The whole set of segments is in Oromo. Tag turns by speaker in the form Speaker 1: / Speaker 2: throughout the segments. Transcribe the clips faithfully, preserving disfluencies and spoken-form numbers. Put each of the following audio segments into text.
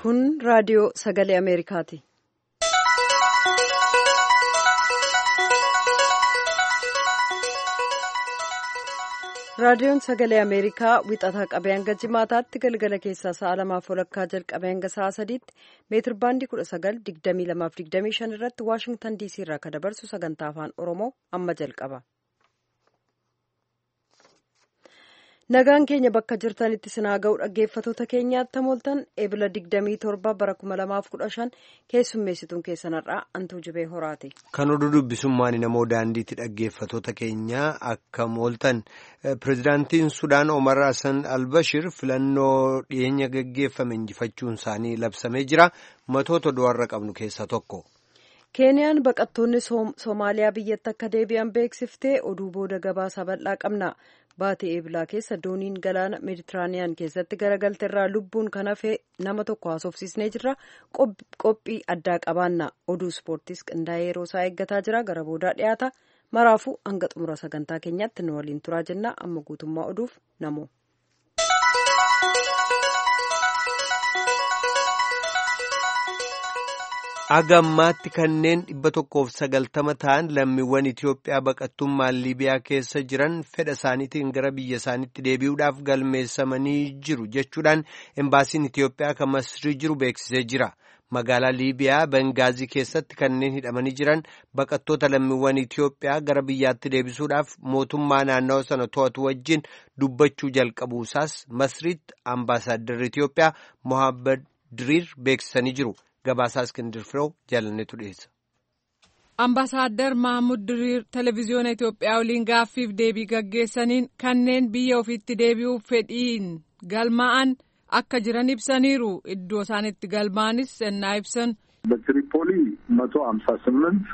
Speaker 1: Kun raadiyoo sagalee Ameerikaati. Raadiyoon sagalee Ameerikaa wixataa qabee hanga jimaataatti galgala keessaa sa'a lamaaf walakkaa jalqabee hanga sa'a sadiitti meetir baandii kudha sagal digdamii lamaaf digdamii shan irratti Waashingtan diisii irraa kan dabarsu sagantaa afaan Oromoo amma jalqaba. Nagaan keenya bakka jirtanitti sinaa ga'u dhaggeeffatoota keenyaatti mooltan eebila digdamii torba bara kuma lamaaf kudha shan keessummeessituun keessanarraa Antuu Jibee Horaati.
Speaker 2: Kan oduu dubbisummaan namoo daandiitti dhaggeeffatoota keenyaa akka mooltan pirezidaantiin Sudaan Omar Hassan Albashir filannoo dhiyeenya gaggeeffame injifachuun isaanii labsamee jira. Matoota du'arra qabnu keessaa tokko.
Speaker 1: Keeniyaan baqattoonni Soomaaliyaa biyyatti akka deebi'an beeksiftee oduu booda gabaasaa bal'aa qabna. Baatee eebilaa keessa dooniin galaana meeditiraaniyaan keessatti garagalte irraa lubbuun kan hafe nama tokko haasofsiisnee jirra. Qophii addaa qabaanna. Oduu ispoortiis qindaa'ee yeroo isaa eeggataa jira. Gara boodaa dhiyaata. Maraafuu hanga xumura sagantaa keenyaatti nu waliin turaa jenna. Amma guutummaa oduuf namoo.
Speaker 2: Agammaatti kanneen dhibba tokkoof sagaltama ta'an lammiiwwan Itoophiyaa baqattummaan Liibiyaa keessa jiran fedha isaaniitiin gara biyya isaaniitti deebi'uudhaaf galmeessamanii jiru jechuudhaan embaasiin Itoophiyaa kan Masrii jiru beeksisee jira. Magaalaa Liibiyaa Bengaazii keessatti kanneen hidhamanii jiran baqattoota lammiiwwan Itoophiyaa gara biyyaatti deebisuudhaaf mootummaa naannawaa sana to'atu wajjin dubbachuu jalqabuusaas Masriitti ambaasaadarri Itoophiyaa Mohaammed Diriir beeksisanii jiru. Gabaasaa Iskindir Firoo jaalannetu dhiyeessa.
Speaker 3: Ambaasaadar Mahamud Diriir televezyiyoona Itoophiyaa waliin gaaffiif deebii gaggeessaniin kanneen biyya ofiitti deebi'uuf fedhiin galmaa'an akka jiran ibsaniiru. Iddoo isaan itti galmaa'anis sennaa ibsan.
Speaker 4: በትሪፖሊ መቶ ሃምሳ ስምንት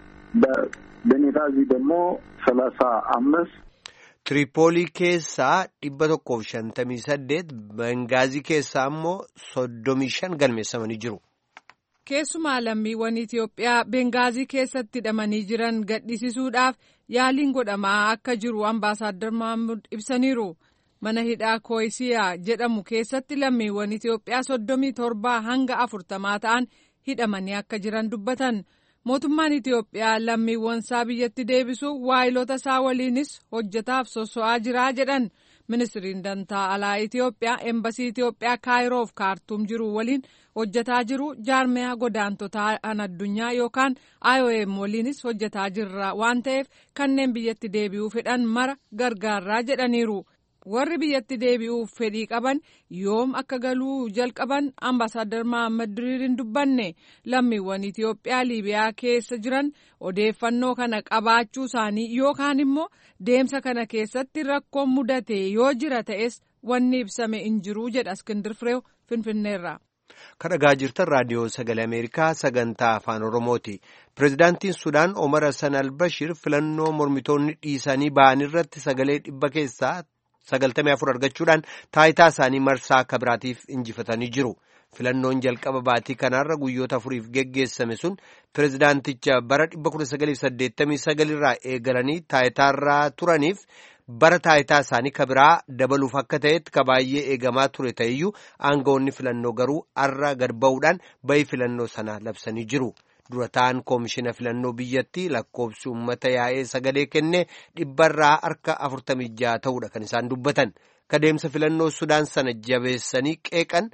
Speaker 4: በቤንጋዚ ደግሞ ሰላሳ አምስት
Speaker 2: Tiripoolii keessaa dhibba tokkoof shantamii saddeet Bengaazii keessaa immoo soddomii shan galmeessamanii jiru.
Speaker 3: Keessumaa lammiiwwan Itoophiyaa Bengaazii keessatti hidhamanii jiran gadhiisisuudhaaf yaaliin godhamaa akka jiru ambaasaadar Mahamud ibsaniiru. Mana hidhaa Kooyisiyaa jedhamu keessatti lammiiwwan Itoophiyaa soddomii torbaa hanga afurtamaa ta'an hidhamanii akka jiran dubbatan. Mootummaan Itoophiyaa lammiiwwan isaa biyyatti deebisuu waayilota isaa waliinis hojjetaaf sosso'aa jiraa jedhan. Ministiriin dantaa alaa Itoophiyaa embasii Itoophiyaa Kaayiroof kaartuum jiru waliin hojjetaa jiru. Jaarmiyaa godaantotaa an addunyaa yookaan I O M waliinis hojjetaa jirra waan ta'eef kanneen biyyatti deebi'uu fedhan mara gargaarraa jedhaniiru. Warri biyyatti deebi'uuf fedhii qaban yoom akka galuu jalqaban ambaasaadar Mahammed Diriirin dubbanne. Lammiiwwan Itoophiyaa Liibiyaa keessa jiran odeeffannoo kana qabaachuu isaanii yookaan immoo deemsa kana keessatti rakkoon mudate yoo jira ta'es wanni ibsame hin jiru jedha Iskindir Firoo Finfinneerraa.
Speaker 2: Kadhagaa jirtan raadiyoo sagalee Ameerikaa sagantaa afaan Oromooti. Pireezidaantiin Sudaan Omar Hassan Albashir filannoo mormitoonni dhiisanii ba'an irratti sagalee dhibba keessaa sagaltamii afur argachuudhaan taayitaa isaanii marsaa kabiraatiif injifatanii jiru. Filannoon jalqaba baatii kanaarra guyyoota afuriif geggeessame sun pireezidaanticha bara dhibba kudha sagaliif saddeettamii sagalirraa eegalanii taayitaarraa turaniif bara taayitaa isaanii kabiraa dabaluuf akka ta'etti ka baay'ee eegamaa ture ta'eyyuu aangawoonni filannoo garuu arra gad ba'uudhaan bayii filannoo sana labsanii jiru. Dura ta'an koomishina filannoo biyyatti lakkoobsi uummata yaa'ee sagalee kenne dhibbarraa harka afurtamii jaha ta'uudha kan isaan dubbatan. Kadeemsa filannoo Sudaan sana jabeessanii qeeqan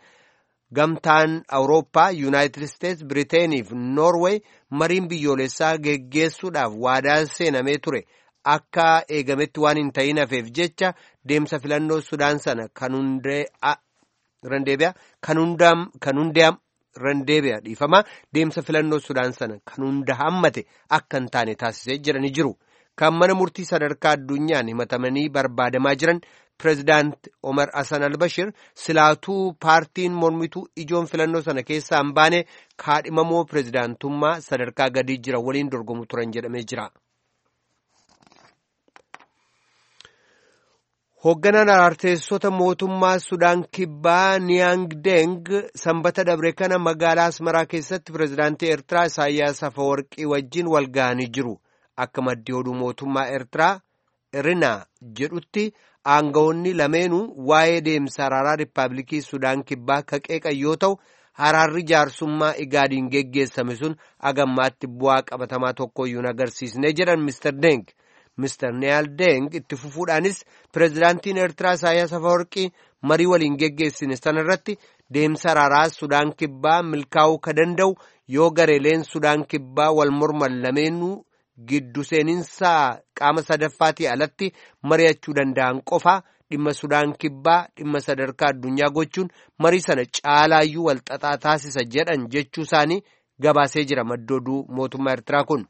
Speaker 2: gamtaan Awurooppaa, Yuunaayitid Isteets, Biriteenii fi Noorweey mariin biyyoolessaa geggeessuudhaaf waadaa seenamee ture. Akka eegametti waan hin ta'in hafeef jecha deemsa filannoo Sudaan sana kan hundee'am randeebi'a dhiifama deemsa filannoo Sudaan sana kan hunda hammate akka hin taane taasisee jiranii jiru. Kan mana murtii sadarkaa addunyaan himatamanii barbaadamaa jiran pireezidaant Omar Hassan Albashir silaatuu paartiin mormituu ijoon filannoo sana keessaa hin baane kaadhimamoo pireezidaantummaa sadarkaa gadii jira waliin dorgomu turan jedhamee jira. Hoogganaan arteessota mootummaa Sudaan Kibbaa Niyaang Deng sanbata dabre kana magaalaa Asmaraa keessatti pireezidaantii Eertiraa Isaayyaas Afeworqii wajjin wal ga'anii jiru. Akka maddi oduu mootummaa Eertiraa Irinaa jedhutti aangawoonni lameenuu waa'ee deemsa araaraa Rippaabilikii Sudaan Kibbaa ka qeeqan yoo ta'u araarri jaarsummaa igaadiin geggeessame sun agammaatti bu'aa qabatamaa tokkoyyuu hin agarsiisne jedhan Mister Deng. Mister Neyal Deng itti fufuudhaanis pireezidaantiin Eertiraa Isaayyaas Afeworqii marii waliin geggeessine sanarratti deemsa araaraa Sudaan Kibbaa milkaa'uu ka danda'u yoo gareeleen Sudaan Kibbaa wal morman lameenuu giddu seeninsaa qaama sadaffaatii alatti mari'achuu danda'an qofa dhimma Sudaan Kibbaa dhimma sadarkaa addunyaa gochuun marii sana caalaayyuu wal xaxaa taasisa jedhan jechuu isaanii gabaasee jira maddooduu mootummaa Eertiraa kun.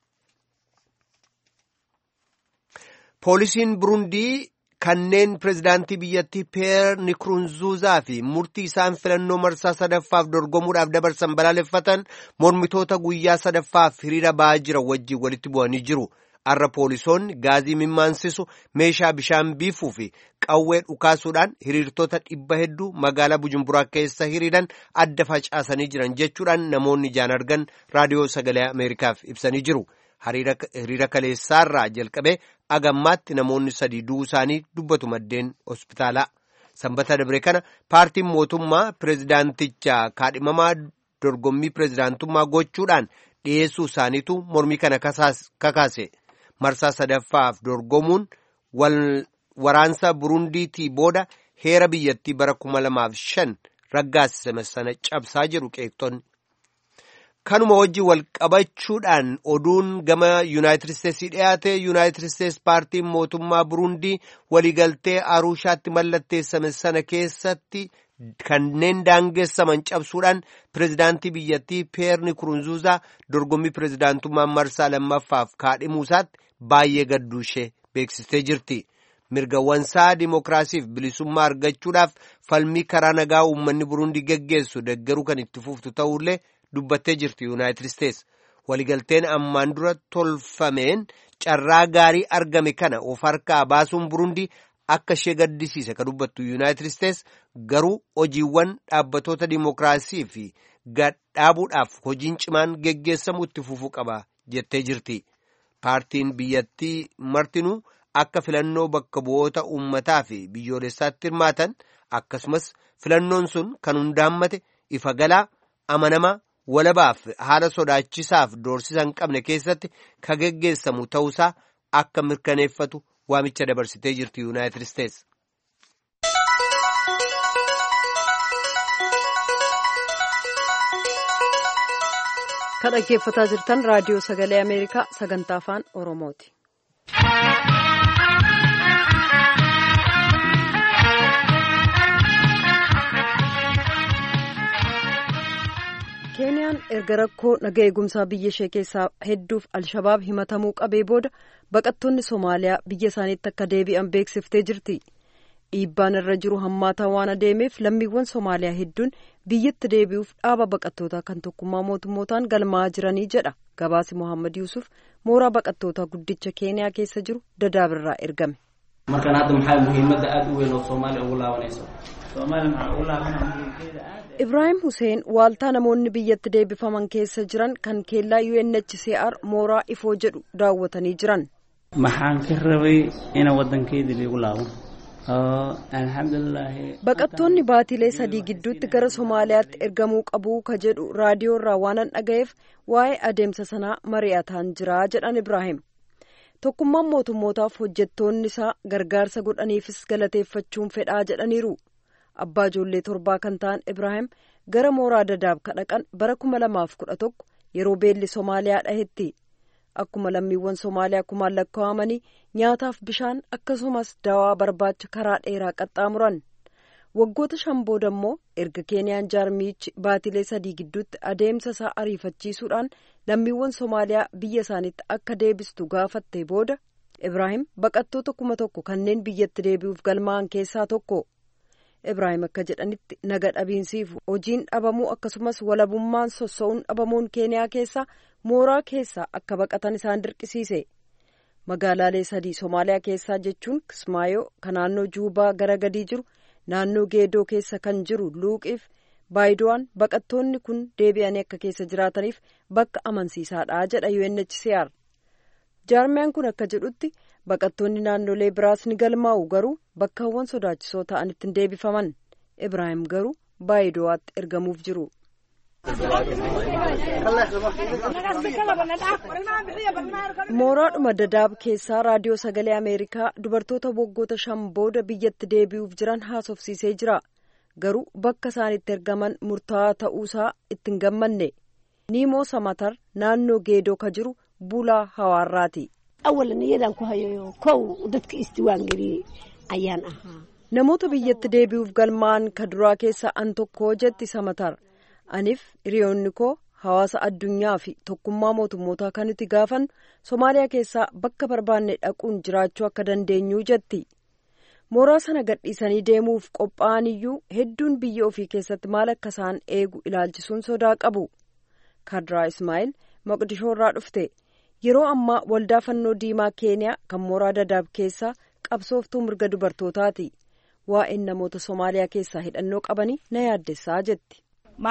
Speaker 2: Poolisiin Burundii kanneen pireezidaantii biyyattii Piyeer Nikurunzuuzaa fi murtii isaan filannoo marsaa sadaffaaf dorgomuudhaaf dabarsan balaaleffatan mormitoota guyyaa sadaffaaf hiriira ba'aa jiran wajjin walitti bu'anii jiru. Har'a poolisoonni gaazii mimmaansisu meeshaa bishaan biifuu fi qawwee dhukaasuudhaan hiriirtota dhibba hedduu magaalaa Bujumburaa keessa hiriiran adda facaasanii jiran jechuudhaan namoonni ijaan argan raadiyoo sagalee Ameerikaaf ibsanii jiru. Hiriira kaleessaarraa jalqabee agammaatti namoonni sadii du'uu isaanii dubbatu maddeen hospitaalaa. Sanbata dabre kana paartiin mootummaa pireezidaanticha kaadhimamaa dorgommii pireezidaantummaa gochuudhaan dhiyeessuu isaaniitu mormii kana kakaase. Marsaa sadaffaaf dorgomuun waraansa Burundiitii booda heera biyyattii bara kuma lamaaf shan raggaasisame sana cabsaa jiru qeeqxonni. Kanuma wajjin wal qabachuudhaan oduun gama Yuunaayitid Isteetsii dhiyaate Yuunaayitid Isteets paartiin mootummaa Burundii waliigaltee Arushaatti mallatteessame sana keessatti kanneen daangeessaman cabsuudhaan pireezidaantii biyyattii Piyeer Nikurunzuuzaa dorgommii pireezidaantummaa marsaa lammaffaaf kaadhimuusaatti baay'ee gadduu ishee beeksistee jirti. Mirgawwansaa dimookiraasiif bilisummaa argachuudhaaf falmii karaa nagaa uummanni Burundii geggeessu deeggaruu kan itti fuftu ta'ullee dubbattee jirti Yuunaayitid Isteets. Waliigalteen ammaan dura tolfameen carraa gaarii argame kana of harkaa baasuun Burundii akka ishee gaddisiise ka dubbattu Yuunaayitid Isteets garuu hojiiwwan dhaabbatoota dimookiraasii fi gadhaabuudhaaf hojiin cimaan geggeessamu itti fufuu qaba jettee jirti. Paartiin biyyattii martinuu akka filannoo bakka bu'oota uummataa fi biyyoolessaatti hirmaatan akkasumas filannoon sun kan hundaammate ifa galaa amanamaa walabaaf haala sodaachisaaf doorsisa hin qabne keessatti ka geggeessamu ta'uusaa akka mirkaneeffatu waamicha dabarsitee jirti Yuunaayitid Isteets.
Speaker 1: Kan dhaggeeffataa jirtan raadiyoo sagalee Ameerikaa sagantaa afaan Oromooti. Keeniyaan erga rakkoo naga eegumsaa biyya ishee keessaa hedduuf Alshabaab himatamuu qabee booda baqattoonni Somaaliyaa biyya isaaniitti akka deebi'an beeksiftee jirti. Dhiibbaan irra jiru hammaataa waan adeemeef lammiiwwan Somaaliyaa hedduun biyyatti deebi'uuf dhaaba baqattootaa kan tokkummaa mootummootaan galmaa'aa jiranii jedha gabaasi Mohaammed Yuusuf mooraa baqattootaa guddicha Keeniyaa keessa jiru Dadaabirraa ergame.
Speaker 5: Markaan hadda maxaa muhiimadda aad u weyn oo Soomaaliya ugu laabanayso? Soomaaliya maxaa ugu laabanayso?
Speaker 1: Ibrahim Hussein waaltaa namoonni biyyatti deebifaman keessa jiran kan keellaa U N H C R mooraa ifoo jedhu daawwatanii jiran.
Speaker 5: Maxaan ka rabay ina waddankeedii liigu laabo?
Speaker 1: Baqattoonni baatilee sadii gidduutti gara Somaaliyaatti ergamuu qabu ka jedhu raadiyoo irraa waanan dhagayeef waa'ee adeemsa sanaa mari'ataan jira jedhan Ibrahim. Tokkummaan mootummootaaf hojjettoonni isaa gargaarsa godhaniifis galateeffachuun fedhaa jedhaniiru. Abbaa ijoollee torbaa kan ta'an Ibrahim gara mooraa Dadaab kadhaqan bara kuma lamaaf kudha tokko yeroo beelli Somaaliyaa dhahetti. Akkuma lammiiwwan Somaaliyaa kumaan lakkaa'amanii nyaataaf bishaan akkasumas dawaa barbaacha karaa dheeraa qaxxaamuran. Waggoota shan booda immoo erga Keeniyaan jaarmiichi baatilee sadii gidduutti adeemsa isaa ariifachiisuudhaan lammiiwwan Somaaliyaa biyya isaaniitti akka deebistu gaafatte booda Ibrahim baqattoota kuma tokko kanneen biyyatti deebi'uuf galmaa'an keessaa tokko. Ibrahim akka jedhanitti naga dhabiinsiif hojiin dhabamuu akkasumas walabummaan sossa'uun dhabamuun Keeniyaa keessaa mooraa keessaa akka baqatan isaan dirqisiise. Magaalaalee sadii Somaaliyaa keessaa jechuun Kismaayoo kan naannoo Juubaa gara gadii jiru, naannoo Geedoo keessa kan jiru Luuqiif Baayidowaan baqattoonni kun deebi'anii akka keessa jiraataniif bakka amansiisaadha jedha U N H C R. Jaarmiyaan kun akka jedhutti baqattoonni naannolee biraas ni galmaa'u garuu bakkaawwan sodaachisoo ta'anitti hin deebifaman. Ibrahim garuu Baayidowaatti ergamuuf jiru. mooraadhuma dadaab keessaa raadiyoo sagalee ameerikaa dubartoota waggoota shan booda biyyatti deebi'uuf jiran haasofsiisee jira. garuu bakka isaanitti ergaman murtaa'aa ta'uusaa ittiin gammanne. niimoo samatar naannoo geedoo ka jiru bulaa hawaarraati. namoota biyyatti deebi'uuf galmaa'an ka duraa keessa an tokko jetti samatar. aniif hiriyoonni koo hawaasa addunyaa fi tokkummaa mootummootaa kan nuti gaafan Somaaliyaa keessaa bakka barbaanne dhaquun jiraachuu akka dandeenyu jetti. mooraa sana gadhiisanii deemuuf qophaa'an iyyuu hedduun biyya ofii keessatti maal akka isaan eegu ilaalchisuun sodaa qabu. Kadraa Ismaa'il Moqdishoorraa dhufte yeroo ammaa waldaa fannoo diimaa keeniyaa kan mooraa dadaab keessaa qabsooftuu mirga dubartootaati. waa'een namoota Somaaliyaa keessaa hidhannoo qabanii na yaaddessaa jetti.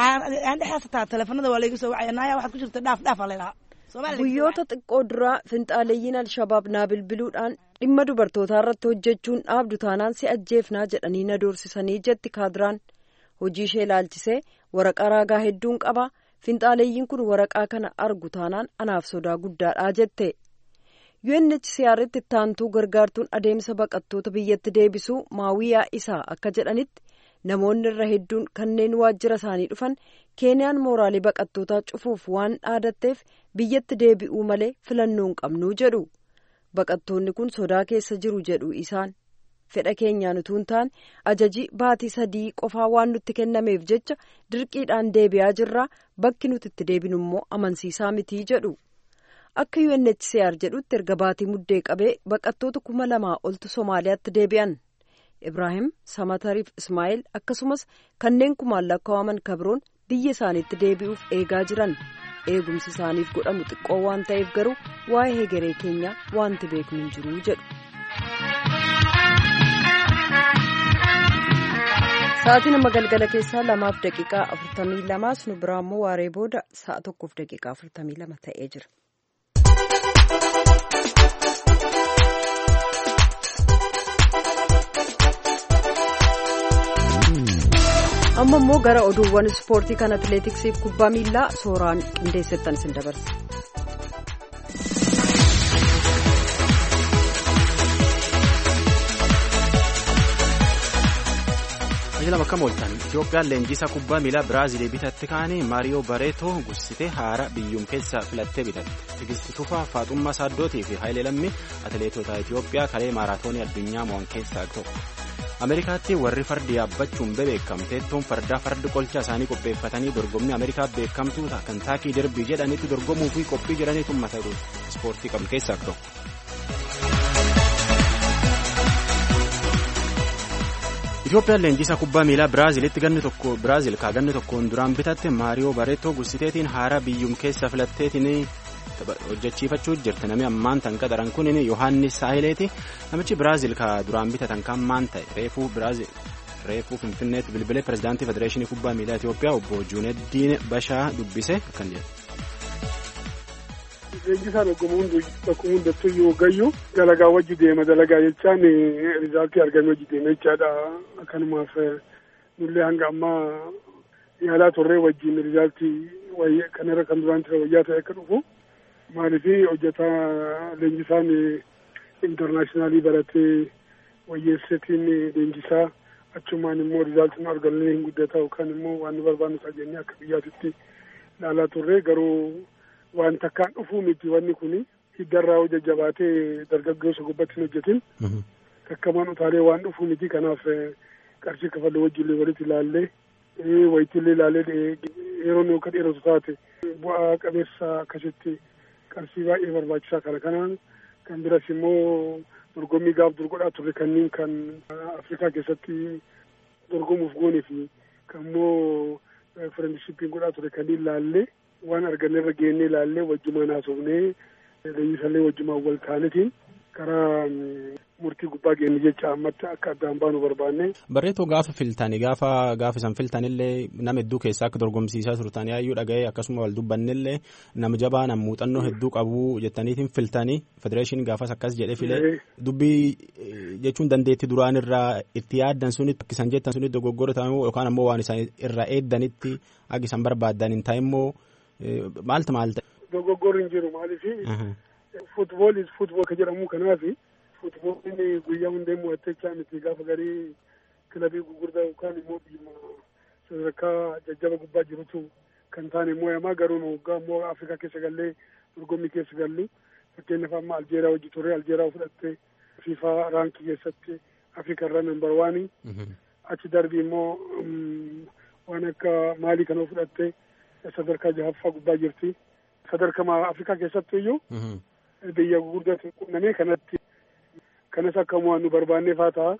Speaker 1: guyyoota xiqqoo duraa finxaaleeyyiin alshabaab naa bilbiluudhaan dhimma dubartootaa irratti hojjechuun dhaabdu taanaan si ajjeefnaa jedhanii na doorsisanii jetti Kadraan. hojii ishee ilaalchisee waraqaa raagaa hedduun qaba. finxaaleeyyiin kun waraqaa kana argu taanaan anaaf sodaa guddaadhaa jette. U N H C R tti ittaantuu gargaartuun adeemsa baqattoota biyyatti deebisuu maawiyaa isaa akka jedhanitti namoonni irra hedduun kanneen waajjira isaanii dhufan keeniyaan mooraalee baqattootaa cufuuf waan dhaadatteef biyyatti deebi'uu malee filannoo hin qabnuu jedhu. baqattoonni kun sodaa keessa jiru jedhu isaan. fedha keenyaan utuu hin taane ajajii baatii sadii qofaa waan nutti kennameef jecha dirqiidhaan deebi'aa jirraa bakki nuti itti deebinu immoo amansiisaa mitii jedhu. akka U N H C R jedhutti erga baatii muddee qabee baqattoota kuma lamaa oltu Somaaliyaatti deebi'an. Ibraahim Samatariif Ismaa'il akkasumas kanneen kumaan lakkaa'aman kabroon biyya isaaniitti deebi'uuf eegaa jiran. eegumsi isaaniif godhamu xiqqoo waan ta'eef garuu waa'ee hegeree keenyaa wanti beeknu hin jiru jedhu. Sa'aatiin amma galgala keessaa lamaaf daqiiqaa afurtamii lamaas nu biraa immoo waaree booda sa'a tokkoof daqiiqaa afurtamii lama ta'ee jira. amma immoo gara oduuwwan ispoortii kan atileetiksiif kubbaa miilaa sooraan qindeessettan isin dabarsa.
Speaker 6: Ajila bakka mooltan Itoophiyaan leenjisaa kubbaa miilaa Biraazil bitatti kaanii Maariyoo Bareetoo gussitee haara biyyuum keessaa filattee bitatte. Tigisti Tufaa Faaxummaa Saaddootii fi Haayilee Lammii atileetota Itoophiyaa kalee maaraatoonii addunyaa mo'an keessaa tokko. Ameerikaatti warri fardi yaabbachuun bebeekamu teettoon fardaa fardi qolcha isaanii qopheeffatanii dorgommii Ameerikaa beekamtuu Kantaakii Derbii jedhanitti dorgomuu fi qophii jiraniitu mata duree ispoortii qabu keessaa tokko. Itoophiyaan leenjisaa kubbaa miilaa Biraazilitti ganni tokko Biraazil kaa ganni tokkoon duraan bitatte Maariyoo Bareetoo gussiteetiin haara biyyuum keessa filatteetiin hojjechiifachuu jirti. Namni ammaan tan qaxaran kun Yohaannis Saahileeti. Namichi Biraazil kaa duraan bitatan kan maan ta'e reefuu Biraazil reefuu Finfinneetti bilbilee pirezidaantii Federeeshinii Kubbaa Miilaa Itoophiyaa obbo Juuneddiin Bashaa dubbise akkan jedhe.
Speaker 7: Leenjisaa dorgomuun bakka hundattuu yoo gayyu dalagaa wajji deema dalagaa jechaan rizaaltii argame wajji deema jechaadha. Akkanumaaf nullee hanga ammaa yaalaa turree wajjin rizaaltii kanarra kan duraan ture wayyaa ta'e akka dhufu maaliifii hojjetaa leenjisaan intarnaashinaaliin baratee wayyeessetiin leenjisaa achumaan immoo rizaaltiin argamee hin guddata yookaan immoo waan nu barbaannu isaa jennee akka biyyaatitti ilaalaa turree garuu waan takkaan dhufuu miti wanni kuni hiddarraa hojja jabaatee dargaggoota gubbatti hin hojjetin takkamaan utaalee waan dhufuu miti kanaaf qarshii kafallee wajjillee walitti ilaallee wayitiillee ilaallee yeroo nu akka dheeratu taate bu'aa qabeessa akkasitti qarshii baay'ee barbaachisaa kana kanaan kan biras immoo dorgommii gaaf dorgodhaa turre kanneen kan Afrikaa keessatti dorgomuuf goonee fi kan immoo firendishippiin godhaa turre kanneen ilaallee waan arganneerra geennee ilaallee wajjumaan haasofnee leenjisallee wajjumaan wal taanetiin karaa murtii gubbaa geenye jecha ammatti akka addaan baanu barbaanne.
Speaker 6: Barreetoo gaafa filtanii gaafa gaafa isaan filtanillee nama hedduu keessaa akka dorgomsiisaa turtan yaayyuu dhaga'ee akkasuma wal dubbannillee nama jabaa nama muuxannoo hedduu qabu jettaniitiin filtanii federeeshinii gaafas akkas jedhee filee dubbii jechuun dandeetti duraan irraa itti yaaddan sunitti akkisan jettan sunitti dogoggora ta'uu yookaan ammoo waan isaan irraa eeddanitti akka isaan barbaadan hin taa'immoo maaltu maal ta'e.
Speaker 7: Dogoggorri hin jiru maaliifi futbool futbool ka jedhamu kanaafi. Futboolni guyyaa hundee mo'attechaa miti gaafa garii kilabii gurguddaa yookaan immoo biyya sadarkaa jajjaba gubbaa jirutu kan taane mo'amaa garuu waggaa immoo Afrikaa keessa gallee dorgommii keessa gallu fakkeenyaaf amma Aljeeriyaa hojii turre Aljeeriyaa fudhattee fiifaa raankii keessatti Afrikaa irraa nambar waanii achi darbii immoo waan akka Maalii kana fudhattee sadarkaa jahaffaa gubbaa jirti sadarkaa Afrikaa keessatti iyyuu biyya gurguddaa qunnamee kanatti. Kanas akka mo'annu barbaannee faa ta'a.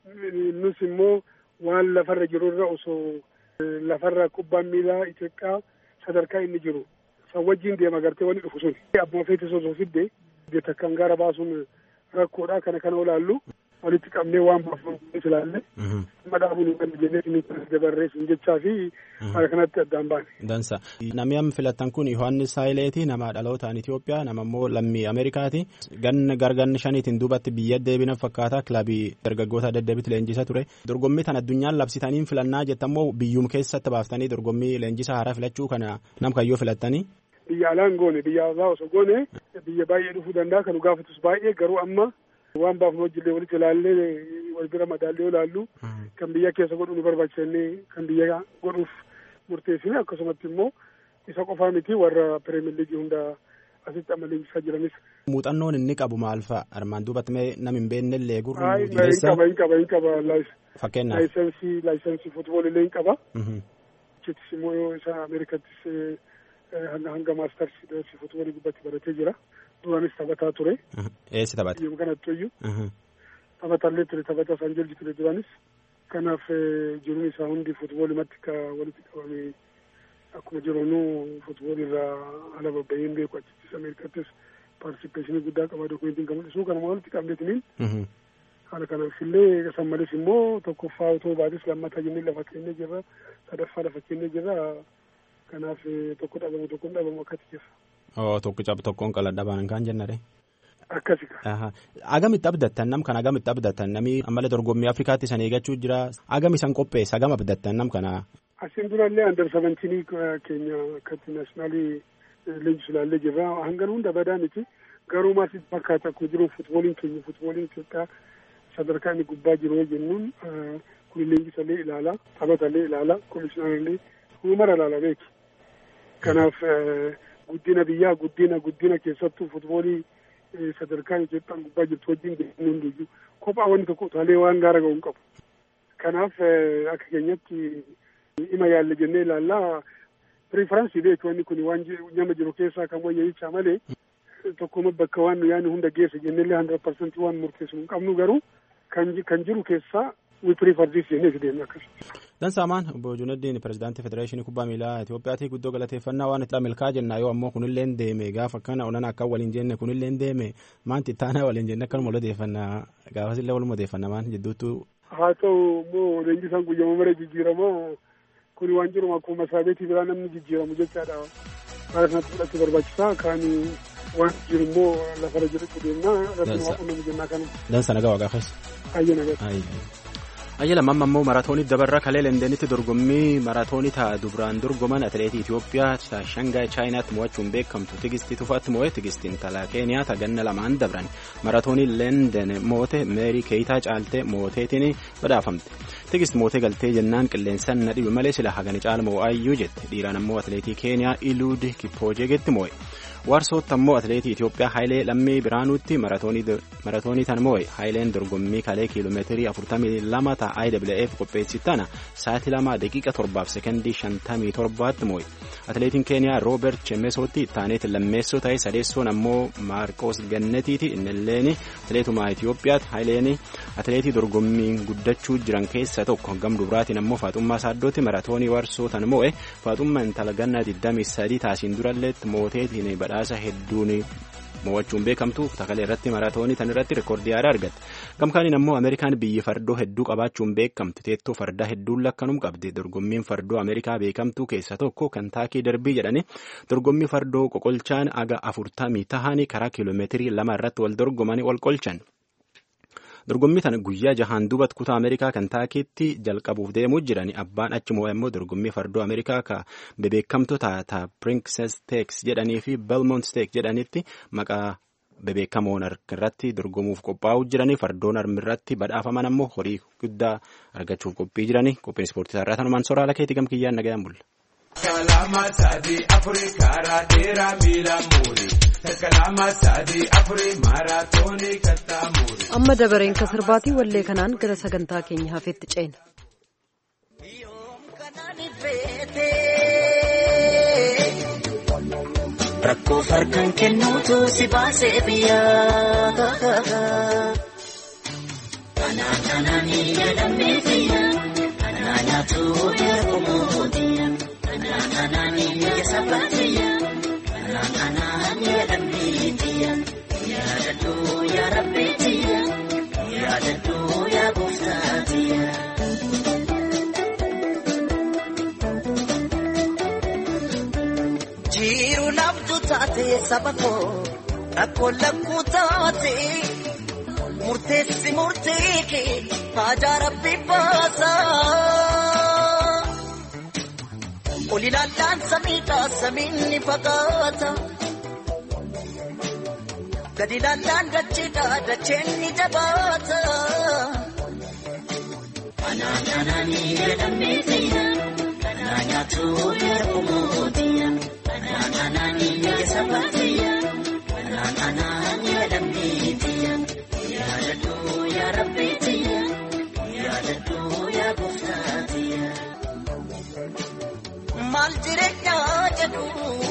Speaker 7: Nus immoo waan lafarra jirurra osoo lafarra kubbaan miilaa Itoophiyaa sadarkaa inni jiru. San wajjin deema gartee wanni dhufu sun. Abbaa feetis osoo fidde biyya kan gaara baasuun rakkoodha kana kana olaallu walitti qabnee waan baafamu ilaalle. Amma dhaabuun kan jennee inni dabarreessin jechaa fi haala kanatti addaan baane.
Speaker 6: Dansa. Namni amma filattan kun Yohaannis Haayileeti nama dhalootaan Itoophiyaa nama immoo lammii Ameerikaati. Ganna garganni shaniitiin duubatti biyya deebina fakkaata kilabii dargaggoota deddeebitti leenjisaa ture. Dorgommii tan addunyaan labsitaniin filannaa jettammoo biyyum keessatti baaftanii dorgommii leenjisaa haaraa filachuu kana nam kayyoo filattanii.
Speaker 7: Biyya alaan goone biyya alaa osoo goone biyya baay'ee dhufuu danda'a kan gaafatus baay'ee garuu amma waan baafnu wajjillee walitti ilaallee wal bira madaallee olaallu kan biyya keessa godhu nu barbaachisannee kan biyya godhuuf murteessine akkasumatti immoo isa qofaa miti warra pireemiyer liigii hunda asitti amma leenjisaa jiranis. Muuxannoon inni qabu maal fa'a armaan duubatti mee nam hin beennellee gurru jireessa. Hin qaba hin qaba hin qaba.
Speaker 6: Fakkeenyaaf.
Speaker 7: Laayisensii laayisensii futboolillee hin qaba. Achittis immoo isa Ameerikattis hanga hanga maastarsi darsi futboolii gubbatti baratee jira. Duraanis taphataa ture.
Speaker 6: Eessi taphate?
Speaker 7: Biyya kanatti iyyuu. Taphataallee ture taphataa San Joorji ture duraanis. Kanaaf jiruun isaa hundi futboolimatti ka walitti qabame akkuma jiruunu futboolii irraa ala babba'een beeku achittis Ameerikattis paartisipeeshinii guddaa qaba dokumentiin kan mul'isu kanuma walitti qabneetiniin. Haala kanaaf illee san malees immoo tokkoffaa otoo baatis lammataa jennee lafa kennee jirra sadaffaa lafa kennee jirra kanaaf tokko dhabamu tokko hin dhabamu akkatti jira.
Speaker 6: Oo tokko cabu tokkoon qala dhabaan kan jennare.
Speaker 7: Akkasi.
Speaker 6: Agamitti abdattan nam kana agamitti abdattan namni ammallee dorgommii Afrikaatti san eeggachuu jira agam isan qopheessa agam abdattan nam kana.
Speaker 7: Asiin durallee under seventeen keenya akkatti naashinaalii leenjisu ilaallee jirra hangan hunda badaa miti garuu maasitti fakkaata akkuma jiru futbooliin keenya futbooliin Itoophiyaa sadarkaa inni gubbaa jiru jennuun kun leenjisallee ilaala taphatallee ilaala komishinarallee humara ilaala beeki. Kanaaf guddina biyyaa guddina guddina keessattuu futboolii sadarkaan Itoophiyaan gubbaa jirtu wajjin deemuu hundiyyuu kophaa wanti tokko utaalee waan gaara ga'u hin qabu. Kanaaf akka keenyatti ima yaalle jennee ilaallaa piriifaransii beeku wanni kun waan nama jiru keessaa kan wayyaa'ichaa malee tokkuma bakka waan nu yaadnu hunda geesse jenneellee hundred percent waan murteessu hin qabnu garuu kan jiru keessaa we prefer this jennee deemna akkasuma.
Speaker 6: Dansaamaan obbo Junaddiin pirezidaantii federeeshinii kubbaa miilaa Itoophiyaati guddoo galateeffannaa waan itti milkaa jenna yoo ammoo kunillee deeme gaafa akkana onan akka waliin jenne kunillee deeme maanti taana waliin jenne akkanuma odeeffannaa gaafasillee waluma odeeffannaa maan jidduutu.
Speaker 7: Haa ta'u immoo leenjisaan guyyama mara jijjiiramoo kun waan jiru akkuma masaabeetii biraa namni jijjiiramu jechaadha. Haala kanatti fudhachuu barbaachisaa kaan waan jiru immoo lafarra jirutti deemnaa rabbiin waa qunnamuu jennaa kana.
Speaker 6: Dansa nagaa waaqaafes.
Speaker 7: Ayya nagaa.
Speaker 6: Ayyala mamma immoo maraatoonii dabarraa kalee Leendeenitti dorgommii maraatoonii ta'a dubraan dorgoman atileetii Itoophiyaa Shangaay Chaayinaatti mo'achuun beekamtu Tigistii Tufaatti mo'e Tigistiin talaa Keeniyaa taganna lamaan dabran maraatoonii Leenden moote Meerii Keeyitaa caaltee mooteetiin badhaafamte. Tigist mootee galtee jennaan qilleensaan na dhibe malee sila hagani caala mo'aayyuu jette dhiiraan ammoo atileetii Keeniyaa Iluud Kippoojeegetti mo'e. Waarsootti ammoo atileetii Itoophiyaa Haayilee Lammii Biraanuutti maraatoonii tan mo'e Haayileen dorgommii kalee kiiloomeetirii afurtamii lama ta'a I W F qopheessitana sa'aatii lama daqiiqa torbaaf sekondii shantamii torbaatti mo'e. Atileetiin Keeniyaa Rooberti Chemesootti taaneet lammeessoo ta'e sadeessoon ammoo Maarqoos Gannatiiti innilleen atileetuma Itoophiyaatti Haayileen atileetii dorgommiin guddachuu jiran keessa tokko gam dubraatiin ammoo Faaxummaa Saaddootti maraatoonii Waarsoo tan mo'e Faaxummaa intala ganna digdamii sadii taasiin duralleetti mooteetiin badhaasa hedduun mo'achuun beekamtu takalee irratti maraatoonii tan irratti reekoordii haaraa argatte. Gamkaaniin ammoo Ameerikaan biyyi fardoo hedduu qabaachuun beekamtu teettoo fardaa hedduun lakkanum qabdi. Dorgommiin fardoo Ameerikaa beekamtuu keessa tokko Kantaakii darbii jedhani dorgommii fardoo qoqolchaan aga afurtamii tahanii karaa kiiloomeetirii lama irratti wal dorgomanii wal qolchan. Dorgommii tana guyyaa jahaan duubatti kutaa Ameerikaa Kantaakiitti jalqabuuf deemuu jirani. Abbaan achi mo'e immoo dorgommii fardoo Ameerikaa ka bebeekamtu taata Princess Stakes jedhanii fi Belmont Stakes jedhanitti maqaa bebeekamoon irratti dorgomuuf qophaa'uu jiranii. Fardoon armirratti badhaafaman ammoo horii guddaa argachuuf qophii jiranii. Qophiin ispoortii irraa tanumaan soraala keetii gamkiyyaan nagayaan bulla.
Speaker 1: Amma dabareen ka sirbaatii wallee kanaan gara sagantaa keenya hafeetti ceena.
Speaker 8: Rakkoo farkaan kennuutu si baasee biyyaa kanaan kanaanii yaadamee biyyaa kanaan nyaatu yeroo biyyaa kanaan kanaanii keessa baatiyyaa kanaan kanaan yaadamee biyyaa yaadadhuu yaa rabbii biyyaa yaadadhuu yaa gooftaa biyyaa. Jiru naftu taate saba koo rakkoo lakkuu taate murteessi murteeke haja rabbi baasa oli laalaan samiidha samiinni fagaata gadi laalaan dacheedha dacheenni jabaata kanaan kanaanii jedhamee biyya kanaan nyaatu yeroo mootiya. Kanaan keessa baatiyyaa kanaan kanaan yaadamee biyyaa yaadadhuu yaa rabbii biyyaa yaadadhuu yaa gooftaa biyyaa. Maal jireenyaa jedhu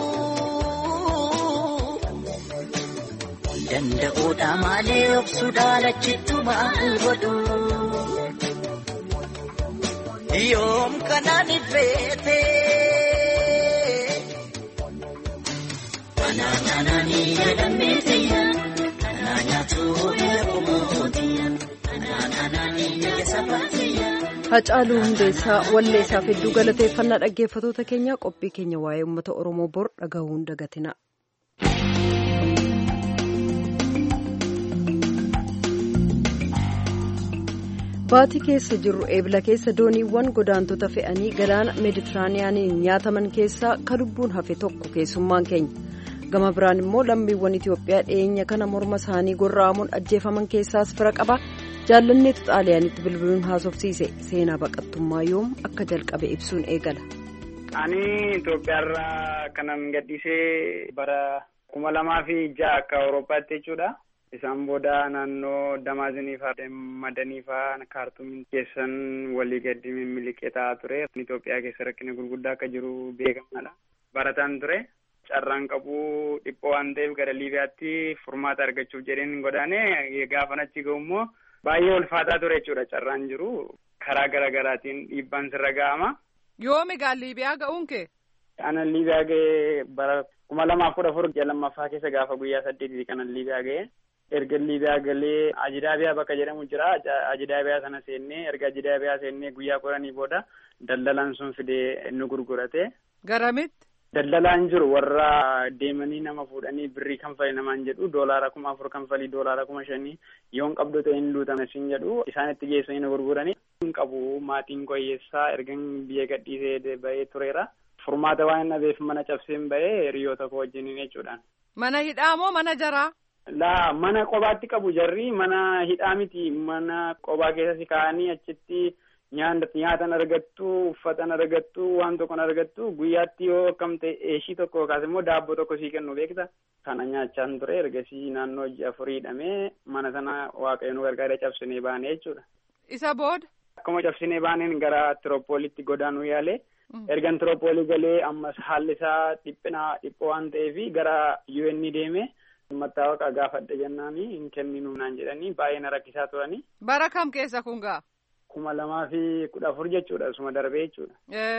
Speaker 8: danda'uudha malee obsuudha lachittu maal godhu yoom kanaan ifeete. Kanaan yaadamee biyyaa kanaan nyaatu yeroo mootiyaa kanaan kanaan keessa baatiyyaa.
Speaker 1: Hacaaluu Hundeessaa walleessaaf hedduu galateeffannaa dhaggeeffatoota keenya qophii keenya waa'ee uummata Oromoo bor dhagahuun dagatina. Baatii keessa jirru eebila keessa dooniiwwan godaantota fe'anii galaana meeditiraaniyaaniin nyaataman keessaa ka lubbuun hafe tokko keessummaan keenya. Gama biraan immoo lammiiwwan Itoophiyaa dhiyeenya kana morma isaanii gorra'amuun ajjeefaman keessaas fira qaba. Jaallanneetu xaaliyaanitti bilbiluun haasofsiise seenaa baqattummaa yoom akka jalqabe ibsuun eegala.
Speaker 9: Ani Itoophiyaarraa kanan gadhiisee bara kuma lamaa fi ja'a akka Awurooppaatti jechuudha. Isaan booda naannoo Damaaziniifaa Madaniifaa kaartuumiin keessan walii gadi miliqee ta'aa ture. Itoophiyaa keessa rakkina gurguddaa akka jiru beekamaadha. Barataan ture. Carraan qabu dhiphoo waan ta'eef gara Liibiyaatti furmaata argachuuf jedheen godaane gaafan achi ga'u immoo baay'ee ulfaataa ture jechuudha. Carraan jiru karaa gara garaatiin dhiibbaan sirra ga'ama.
Speaker 3: Yoomi gaa Liibiyaa ga'uun kee?
Speaker 9: Ana Liibiyaa ga'ee bara kuma lamaaf kudha afur ji'a lammaffaa keessa gaafa guyyaa saddeetii kanan Liibiyaa ga'ee erga Liibiyaa galee Ajidaabiyaa bakka jedhamu jira. Ajidaabiyaa sana seennee erga Ajidaabiyaa seennee guyyaa kudhanii booda daldalaan sun fidee nu gurgurate.
Speaker 3: Garamitti?
Speaker 9: Daldalaan jiru warra deemanii nama fuudhanii birrii kanfali namaan jedhu doolaara kuma afur kanfalii doolaara kuma shanii yoon qabdu ta'e hin luutame siin jedhu isaanitti geessanii na gurguranii. Hin qabu maatiin qoyyeessaa ergan biyya gadhiisee ba'ee tureera. Furmaata waan dhabeef mana cabseen ba'ee hiriyoota koo wajjiniin jechuudhaan.
Speaker 3: Mana hidhaa moo mana jaraa?
Speaker 9: Laa mana qobaatti qabu jarri mana hidhaa miti mana qobaa keessatti kaa'anii achitti. Nyaatan argattu uffatan argattu waan tokkon argattu guyyaatti yoo akkam ta'e eeshii tokko yookaas immoo daabboo tokko sii kennu beekta. Kana nyaachaan ture ergasii naannoo ji'a afurii hidhamee mana sana waaqayyo nu gargaaree cabsinee baane jechuudha.
Speaker 3: Isa booda?
Speaker 9: Akkuma cabsinee baaneen gara Tiroopooliitti godaanuu yaale. Ergan Tiroopoolii galee ammas haalli isaa dhiphinaa dhiphoo waan ta'eef gara U N deeme mattaawaqa gaafadha jennaanii hin kenninu naan jedhanii baay'ee na rakkisaa turanii.
Speaker 3: Bara kam keessa kun gaa?
Speaker 9: Kuma lamaa fi kudha afur jechuudha. Suma darbee jechuudha.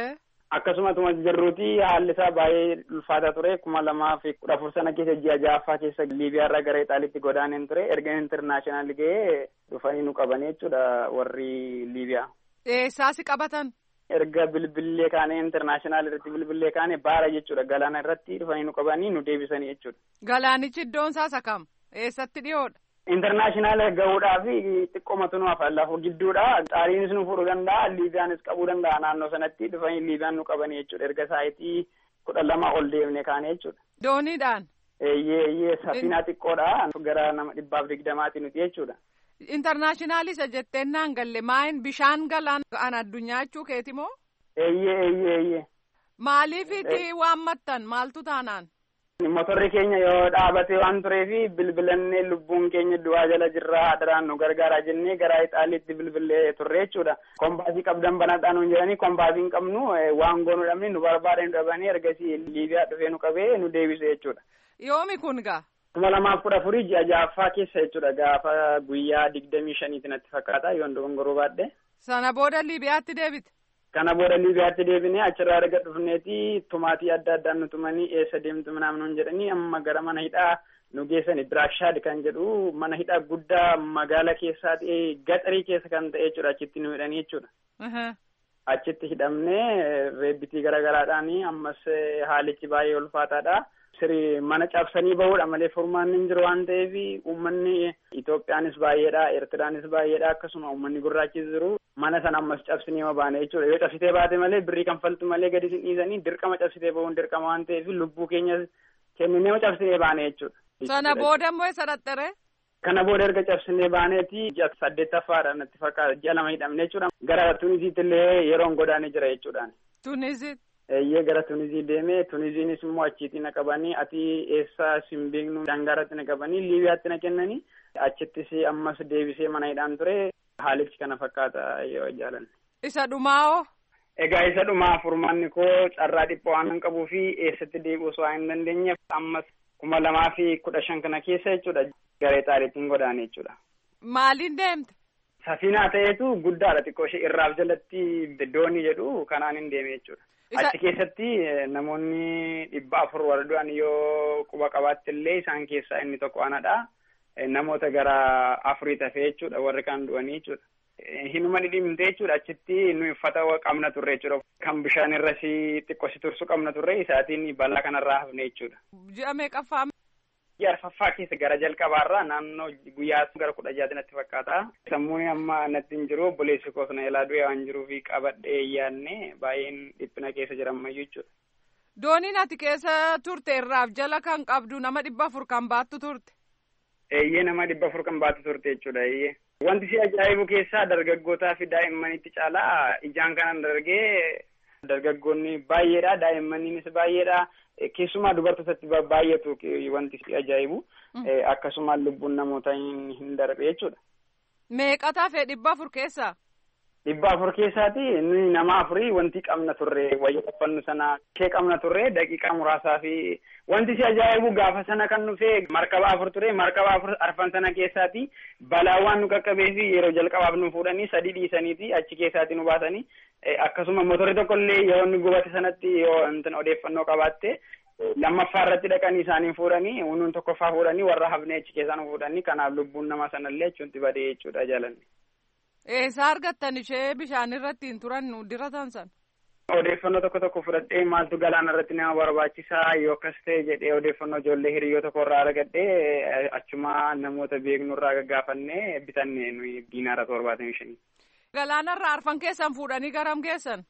Speaker 9: Akkasumatuma jirruuti haalli isaa baay'ee ulfaataa ture kuma lamaa fi kudha afur sana keessa ji'a ja'affaa keessa Liibiyaarraa gara Ixaaliitti godaaneen ture erga intarnaashinaal ga'ee dhufanii nu qaban jechuudha warri Liibiyaa.
Speaker 3: Eessaa si qabatan?
Speaker 9: Erga bilbillee kaane intarnaashinaal irratti bilbillee kaane baara jechuudha galaana irratti dhufanii nu qabanii nu deebisanii jechuudha.
Speaker 3: Galaanichi iddoon isaa isa kam? Eessatti dhiyoodha?
Speaker 9: Intarnaashinaal gahuudhaa fi xiqqoomatu nu hafa lafa gidduudha. Xaaliinis nu fuudhuu danda'a, Liibiyaanis qabuu danda'a naannoo sanatti dhufanii Liibiyaan nu qabanii jechuudha. Erga saayitii kudha lama ol deemne kaane jechuudha.
Speaker 3: Dooniidhaan?
Speaker 9: Eeyyee eeyyee safiinaa xiqqoodha. Gara nama dhibbaaf digdamaati nuti jechuudha.
Speaker 3: Intarnaashinaal isa jetteen naan galle maayin bishaan galaan an addunyaa jechuu keeti moo?
Speaker 9: Eeyyee eeyyee eeyyee.
Speaker 3: Maaliifiti waan mattan maaltu taanaan?
Speaker 9: Motorri keenya yoo dhaabate waan tureefi bilbilannee lubbuun keenya du'aa jala jirra hadaraan nu gargaaraa jennee gara Ixaaliitti bilbilee turre jechuudha. Kombaasii qabdan banadhaa nuun jedhanii kombaasii hin qabnu waan goonuu dhabne nu barbaadan dhabanii ergasii Liibiyaa dhufee nu qabee nu deebise jechuudha.
Speaker 3: Yoomi kun gaa?
Speaker 9: kuma lamaaf kudha afurii ji'a ja'affaa keessa jechuudha gaafa guyyaa digdamii shaniiti natti fakkaata yoon dogongoruu baadhe.
Speaker 3: Sana booda Liibiyaatti deebite?
Speaker 9: Kana booda Liibiyaatti deebinee achirraa erga dhufneeti tumaatii adda addaan nu tumanii eessa deemtu minaan nuun jedhanii amma gara mana hidhaa nu geessani Biraashaad kan jedhu mana hidhaa guddaa magaala keessaa ta'e gaxarii keessa kan ta'e jechuudha achitti nu hidhanii jechuudha. Achitti hidhamnee reebbitii garagaraadhaan ammas haalichi baay'ee ulfaataadha. Sirrii mana cabsanii bahuudha malee furmaan hin jiru waan ta'eef uummanni Itoophiyaanis baay'eedha, Eertiraanis baay'eedha akkasuma uummanni gurraachis jiru. Mana sana ammas cabsinee ma baane jechuudha. Yoo cabsitee baate malee birrii kanfaltu malee gadi sin dhiisanii dirqama cabsitee bahuun dirqama waan ta'eef lubbuu keenya kenninee ma cabsinee baane jechuudha.
Speaker 3: Sana booda immoo isa dhaxxare?
Speaker 9: Kana booda erga cabsinee baaneeti ji'a saddeettaffaadha natti fakkaata ji'a lama hidhamne jechuudha. Gara Tunisiitti illee yeroon godaanee jira jechuudhaan.
Speaker 3: Tunisiitti?
Speaker 9: Eeyyee gara Tunizii deemee Tuniziinis immoo achiitti na qabanii ati eessa sin beeknu daangaarratti na qabanii Liibiyaatti na kennanii achittis ammas deebisee mana hidhaan ture haalichi kana fakkaata yoo jaalanne.
Speaker 3: Isa dhumaa'oo?
Speaker 9: Egaa isa dhumaa furmaanni koo carraa dhiphoo waan hin qabuu fi eessatti deebi'uu osoo hin dandeenyeef ammas kuma lamaa fi kudha shan kana keessa jechuudha gara Ixaaliitiin godaane jechuudha.
Speaker 3: Maaliin deemte?
Speaker 9: Safiinaa ta'eetu guddaadha xiqqoo ishee irraaf jalatti doonii jedhu kanaan hin deeme jechuudha. Achi keessatti namoonni dhibba afur warra du'an yoo quba qabaatti illee isaan keessaa inni tokko anadha. Namoota gara afurii tafee jechuudha warri kaan du'anii jechuudha. Hinuma dhidhimte jechuudha achitti nu uffata qabna turre jechuudha. Kan bishaan irra si xiqqoo si tursu qabna turre isaatiin balaa kanarraa hafne jechuudha.
Speaker 3: Ji'a meeqaffaa?
Speaker 9: Ji'a arfaffaa keessa gara jalqabaarraa naannoo guyyaa gara kudha jaati natti fakkaata. Sammuun amma natti hin jiru obboleessi koos na ilaa du'e waan jiruufi qabadhee yaadne baay'een dhiphina keessa jirammayyuu jechuudha.
Speaker 3: Dooniin ati keessa turte irraaf jala kan qabdu nama dhibba afur kan baattu turte?
Speaker 9: Eeyyee nama dhibba afur kan baattu turte jechuudha eeyyee. Wanti si ajaa'ibu keessaa dargaggootaa fi daa'immanitti caalaa ijaan kanan dargee dargaggoonni baay'eedha daa'immaniinis baay'eedha. Keessumaa dubartootatti baay'atu wanti si ajaa'ibu akkasuma lubbuun namoota hin darbe jechuudha.
Speaker 3: Meeqa tafe dhibba afur keessaa?
Speaker 9: Dhibba afur keessaati nuyi nama afurii wanti qabna turre wayya uffannu sana kee qabna turre daqiiqaa muraasaa fi wanti si ajaa'ibu gaafa sana kan dhufee markaba afur ture markaba afur arfan sana keessaati balaawwan nu qaqqabee fi yeroo jalqabaaf nu fuudhanii sadii dhiisaniiti achi keessaati nu baasanii akkasuma motorri tokkollee yeroo inni gubate sanatti yoo intan odeeffannoo qabaatte lammaffaa irratti dhaqanii isaanii fuudhanii unuun tokkoffaa fuudhanii warra hafnee achi keessaa nu fuudhanii kanaaf lubbuun nama sanallee achuutti badee jechuudha jaalanne.
Speaker 3: Eessaa argattan ishee bishaan irratti hin turan diratan san?
Speaker 9: Odeeffannoo tokko tokko fudhadhee maaltu galaana irratti nama barbaachisaa yoo akkas ta'e jedhee odeeffannoo ijoollee hiriyyoo tokko irraa argadhee achuma namoota beeknu irraa gaggaafannee bitanne nuyi diinaara torbaatamii shanii.
Speaker 3: Galaana irraa arfan keessan fuudhanii garam geessan?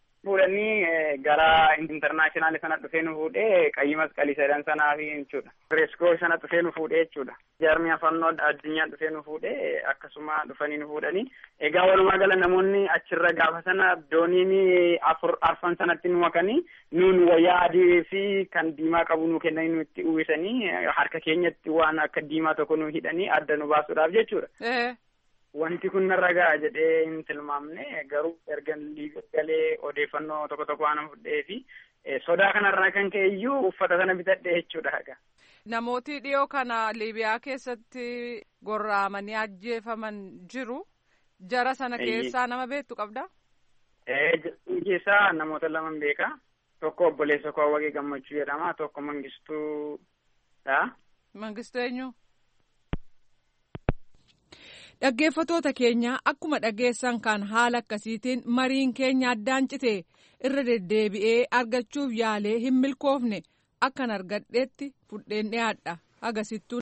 Speaker 9: Fuudhanii gara intarnaashinaali sana dhufee nu fuudhee qayyi masqalii sadan sanaa fi jechuudha. Reeskoo sana dhufee nu fuudhee jechuudha. Jaarmiyaa fannoo addunyaa dhufee nu fuudhee akkasuma dhufanii nu fuudhanii. Egaa walumaa gala namoonni achirra gaafa sana dooniin afur arfan sanatti nu makanii nuun wayyaa adii fi kan diimaa qabu nu kennanii nu itti uwwisanii harka keenyatti waan akka diimaa tokko nu hidhanii adda nu baasuudhaaf jechuudha. Wanti kun narra ga'a jedhee hin tilmaamne garuu erga galee odeeffannoo tokko tokko waan fudhee fi sodaa kanarraa kan ka'e iyyuu uffata sana bitadhee jechuudha.
Speaker 3: Namooti dhiyoo kana Liibiyaa keessatti gorraamanii ajjeefaman jiru. Jara sana keessaa nama beektu qabda?
Speaker 9: Isaanii keessaa namoota lama beeka. Tokko obboleessa koo Awwaqee Gammachuu jedhama. Tokko Mangistuudha.
Speaker 3: Mangistuu eenyu? Dhaggeeffatoota keenya akkuma dhageessan kan haala akkasiitiin mariin keenya addaan cite irra deddeebi'ee argachuuf yaalee hin milkoofne akkan argadheetti fudheen dhiyaadha agasittuu.